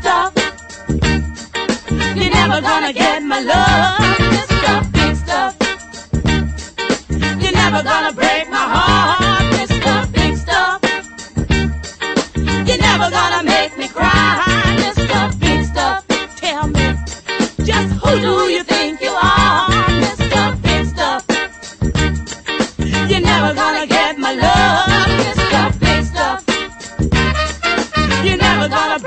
Stuff. You're never gonna get my love, Mr. Big Stuff. You're never gonna break my heart, Mr. Big Stuff. You're never gonna make me cry, Mr. Big Stuff. Tell me, just who do you think you are, Mr. Big Stuff? You're never gonna get my love, Mr. Big Stuff. You're never gonna